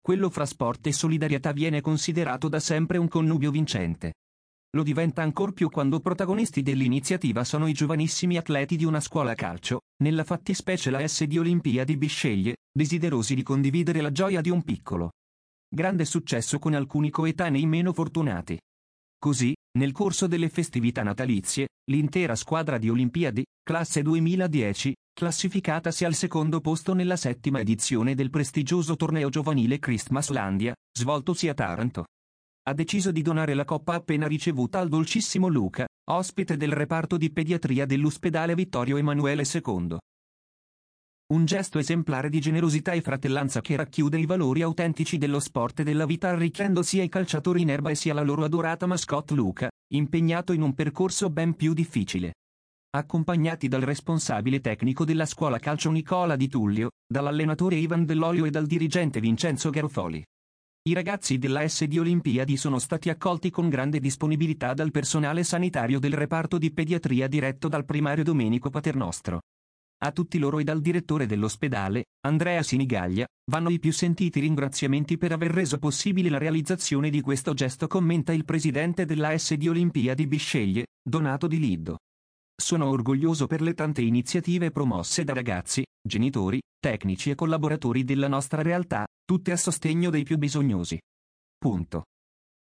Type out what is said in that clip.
quello fra sport e solidarietà viene considerato da sempre un connubio vincente. Lo diventa ancor più quando protagonisti dell'iniziativa sono i giovanissimi atleti di una scuola calcio, nella fattispecie la SD Olimpiadi Bisceglie, desiderosi di condividere la gioia di un piccolo grande successo con alcuni coetanei meno fortunati. Così, nel corso delle festività natalizie, l'intera squadra di Olimpiadi, classe 2010, classificatasi al secondo posto nella 7ª edizione del prestigioso torneo giovanile Christmaslandia, svoltosi a Taranto, ha deciso di donare la coppa appena ricevuta al dolcissimo Luca, ospite del reparto di pediatria dell'ospedale Vittorio Emanuele II. Un gesto esemplare di generosità e fratellanza che racchiude i valori autentici dello sport e della vita, arricchendo sia i calciatori in erba e sia la loro adorata mascotte Luca, impegnato in un percorso ben più difficile. Accompagnati dal responsabile tecnico della scuola calcio Nicola Di Tullio, dall'allenatore Ivan Dell'Olio e dal dirigente Vincenzo Garofoli. I ragazzi della SD Olimpiadi sono stati accolti con grande disponibilità dal personale sanitario del reparto di pediatria diretto dal primario Domenico Paternostro. A tutti loro e dal direttore dell'ospedale, Andrea Sinigaglia, vanno i più sentiti ringraziamenti per aver reso possibile la realizzazione di questo gesto, commenta il presidente della SD Olimpiadi Bisceglie, Donato Di Liddo. Sono orgoglioso per le tante iniziative promosse da ragazzi, genitori, tecnici e collaboratori della nostra realtà, tutte a sostegno dei più bisognosi. Punto.